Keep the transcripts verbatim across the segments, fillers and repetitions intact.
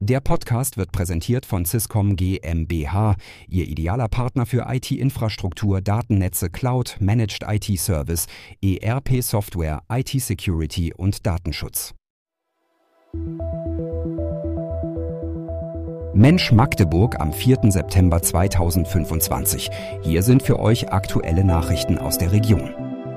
Der Podcast wird präsentiert von Swisscom GmbH, Ihr idealer Partner für I T-Infrastruktur, Datennetze, Cloud, Managed I T-Service, E R P-Software, I T-Security und Datenschutz. Mensch Magdeburg am vierten September zweitausendfünfundzwanzig. Hier sind für euch aktuelle Nachrichten aus der Region.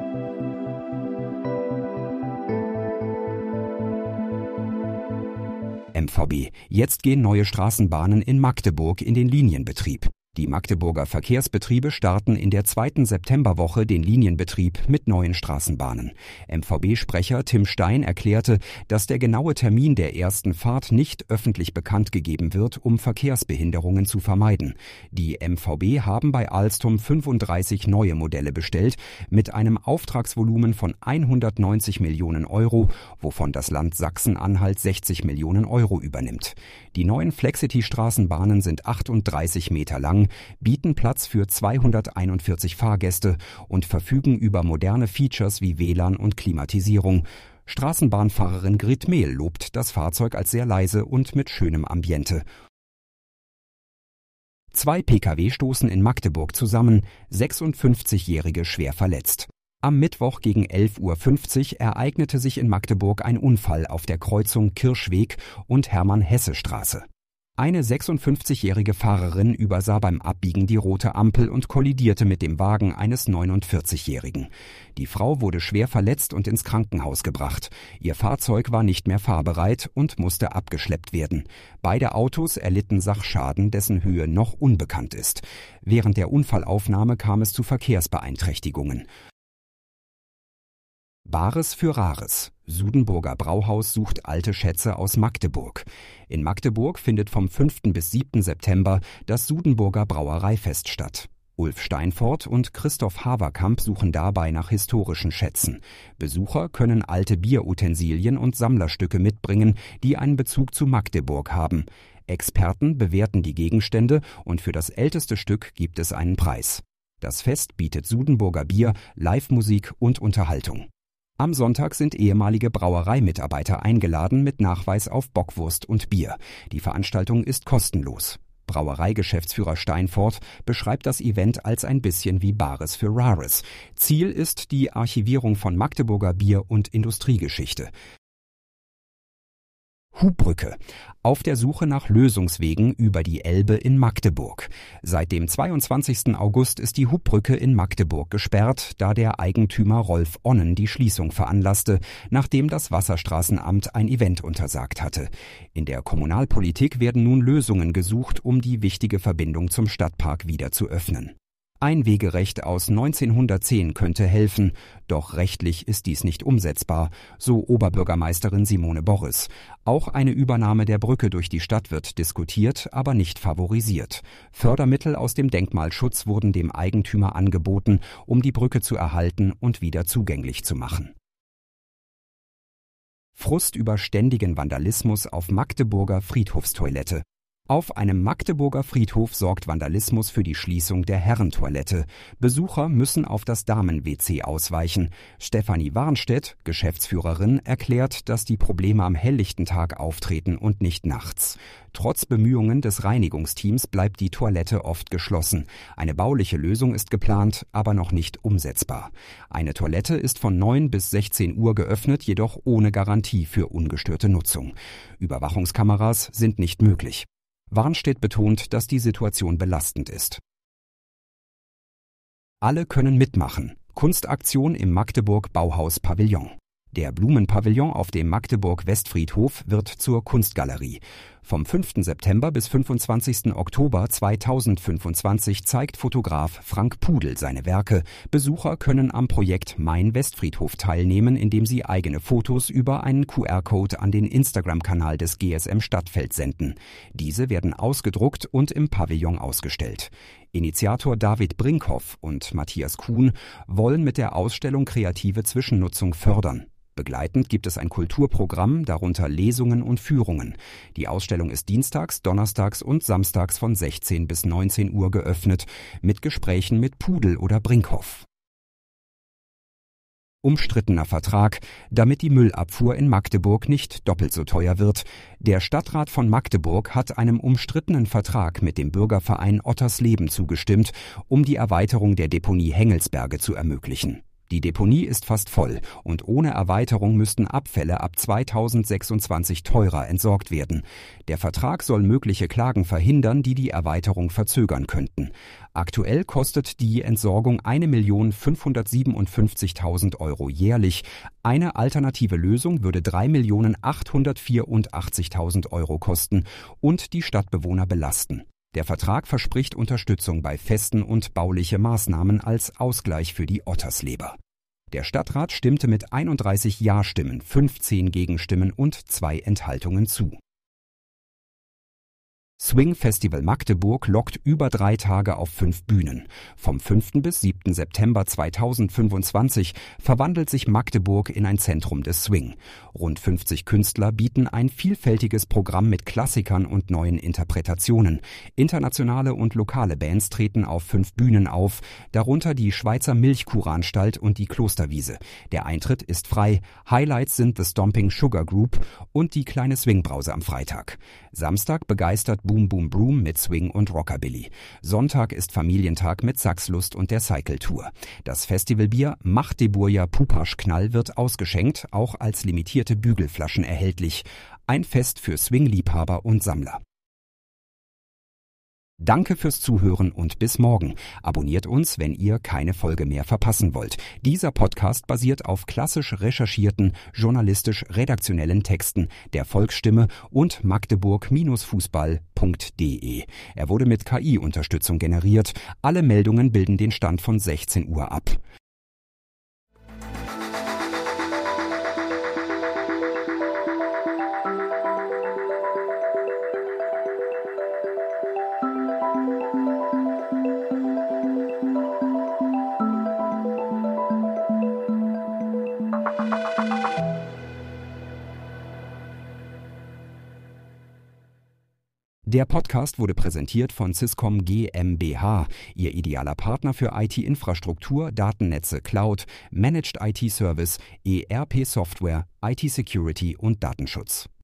M V B. Jetzt gehen neue Straßenbahnen in Magdeburg in den Linienbetrieb. Die Magdeburger Verkehrsbetriebe starten in der zweiten Septemberwoche den Linienbetrieb mit neuen Straßenbahnen. M V B-Sprecher Tim Stein erklärte, dass der genaue Termin der ersten Fahrt nicht öffentlich bekannt gegeben wird, um Verkehrsbehinderungen zu vermeiden. Die M V B haben bei Alstom fünfunddreißig neue Modelle bestellt, mit einem Auftragsvolumen von hundertneunzig Millionen Euro, wovon das Land Sachsen-Anhalt sechzig Millionen Euro übernimmt. Die neuen Flexity-Straßenbahnen sind achtunddreißig Meter lang, bieten Platz für zweihunderteinundvierzig Fahrgäste und verfügen über moderne Features wie W L A N und Klimatisierung. Straßenbahnfahrerin Grit Mehl lobt das Fahrzeug als sehr leise und mit schönem Ambiente. Zwei Pkw stoßen in Magdeburg zusammen, sechsundfünfzigjährige schwer verletzt. Am Mittwoch gegen elf Uhr fünfzig ereignete sich in Magdeburg ein Unfall auf der Kreuzung Kirschweg und Hermann-Hesse-Straße. Eine sechsundfünfzigjährige Fahrerin übersah beim Abbiegen die rote Ampel und kollidierte mit dem Wagen eines neunundvierzigjährigen. Die Frau wurde schwer verletzt und ins Krankenhaus gebracht. Ihr Fahrzeug war nicht mehr fahrbereit und musste abgeschleppt werden. Beide Autos erlitten Sachschaden, dessen Höhe noch unbekannt ist. Während der Unfallaufnahme kam es zu Verkehrsbeeinträchtigungen. Bares für Rares. Sudenburger Brauhaus sucht alte Schätze aus Magdeburg. In Magdeburg findet vom fünften bis siebten September das Sudenburger Brauereifest statt. Ulf Steinfort und Christoph Haverkamp suchen dabei nach historischen Schätzen. Besucher können alte Bierutensilien und Sammlerstücke mitbringen, die einen Bezug zu Magdeburg haben. Experten bewerten die Gegenstände und für das älteste Stück gibt es einen Preis. Das Fest bietet Sudenburger Bier, Live-Musik und Unterhaltung. Am Sonntag sind ehemalige Brauereimitarbeiter eingeladen mit Nachweis auf Bockwurst und Bier. Die Veranstaltung ist kostenlos. Brauereigeschäftsführer Steinfort beschreibt das Event als ein bisschen wie Bares für Rares. Ziel ist die Archivierung von Magdeburger Bier- und Industriegeschichte. Hubbrücke. Auf der Suche nach Lösungswegen über die Elbe in Magdeburg. Seit dem zweiundzwanzigsten August ist die Hubbrücke in Magdeburg gesperrt, da der Eigentümer Rolf Onnen die Schließung veranlasste, nachdem das Wasserstraßenamt ein Event untersagt hatte. In der Kommunalpolitik werden nun Lösungen gesucht, um die wichtige Verbindung zum Stadtpark wieder zu öffnen. Ein Wegerecht aus neunzehnhundertzehn könnte helfen, doch rechtlich ist dies nicht umsetzbar, so Oberbürgermeisterin Simone Borres. Auch eine Übernahme der Brücke durch die Stadt wird diskutiert, aber nicht favorisiert. Fördermittel aus dem Denkmalschutz wurden dem Eigentümer angeboten, um die Brücke zu erhalten und wieder zugänglich zu machen. Frust über ständigen Vandalismus auf Magdeburger Friedhofstoilette. Auf einem Magdeburger Friedhof sorgt Vandalismus für die Schließung der Herrentoilette. Besucher müssen auf das Damen-W C ausweichen. Stefanie Warnstedt, Geschäftsführerin, erklärt, dass die Probleme am helllichten Tag auftreten und nicht nachts. Trotz Bemühungen des Reinigungsteams bleibt die Toilette oft geschlossen. Eine bauliche Lösung ist geplant, aber noch nicht umsetzbar. Eine Toilette ist von neun bis sechzehn Uhr geöffnet, jedoch ohne Garantie für ungestörte Nutzung. Überwachungskameras sind nicht möglich. Warnstedt betont, dass die Situation belastend ist. Alle können mitmachen. Kunstaktion im Magdeburg Bauhaus Pavillon. Der Blumenpavillon auf dem Magdeburg-Westfriedhof wird zur Kunstgalerie. Vom fünften September bis fünfundzwanzigsten Oktober zweitausendfünfundzwanzig zeigt Fotograf Frank Pudel seine Werke. Besucher können am Projekt Mein Westfriedhof teilnehmen, indem sie eigene Fotos über einen Q R-Code an den Instagram-Kanal des G S M Stadtfeld senden. Diese werden ausgedruckt und im Pavillon ausgestellt. Initiator David Brinkhoff und Matthias Kuhn wollen mit der Ausstellung kreative Zwischennutzung fördern. Begleitend gibt es ein Kulturprogramm, darunter Lesungen und Führungen. Die Ausstellung ist dienstags, donnerstags und samstags von sechzehn bis neunzehn Uhr geöffnet, mit Gesprächen mit Pudel oder Brinkhoff. Umstrittener Vertrag, damit die Müllabfuhr in Magdeburg nicht doppelt so teuer wird. Der Stadtrat von Magdeburg hat einem umstrittenen Vertrag mit dem Bürgerverein Ottersleben zugestimmt, um die Erweiterung der Deponie Hengelsberge zu ermöglichen. Die Deponie ist fast voll und ohne Erweiterung müssten Abfälle ab zweitausendsechsundzwanzig teurer entsorgt werden. Der Vertrag soll mögliche Klagen verhindern, die die Erweiterung verzögern könnten. Aktuell kostet die Entsorgung eine Million fünfhundertsiebenundfünfzigtausend Euro jährlich. Eine alternative Lösung würde drei Millionen achthundertvierundachtzigtausend Euro kosten und die Stadtbewohner belasten. Der Vertrag verspricht Unterstützung bei festen und bauliche Maßnahmen als Ausgleich für die Ottersleber. Der Stadtrat stimmte mit einunddreißig Ja-Stimmen, fünfzehn Gegenstimmen und zwei Enthaltungen zu. Swing Festival Magdeburg lockt über drei Tage auf fünf Bühnen. Vom fünften bis siebten September zweitausendfünfundzwanzig verwandelt sich Magdeburg in ein Zentrum des Swing. Rund fünfzig Künstler bieten ein vielfältiges Programm mit Klassikern und neuen Interpretationen. Internationale und lokale Bands treten auf fünf Bühnen auf, darunter die Schweizer Milchkuranstalt und die Klosterwiese. Der Eintritt ist frei. Highlights sind The Stomping Sugar Group und die kleine Swingbrause am Freitag. Samstag begeistert Boom Boom Broom mit Swing und Rockabilly. Sonntag ist Familientag mit Sachslust und der Cycle Tour. Das Festivalbier Magdeburger Pupaschknall wird ausgeschenkt, auch als limitierte Bügelflaschen erhältlich. Ein Fest für Swing-Liebhaber und Sammler. Danke fürs Zuhören und bis morgen. Abonniert uns, wenn ihr keine Folge mehr verpassen wollt. Dieser Podcast basiert auf klassisch recherchierten, journalistisch-redaktionellen Texten der Volksstimme und magdeburg Fußball punkt de. Er wurde mit K I-Unterstützung generiert. Alle Meldungen bilden den Stand von sechzehn Uhr ab. Der Podcast wurde präsentiert von Swisscom GmbH, Ihr idealer Partner für I T-Infrastruktur, Datennetze, Cloud, Managed I T-Service, E R P-Software, I T-Security und Datenschutz.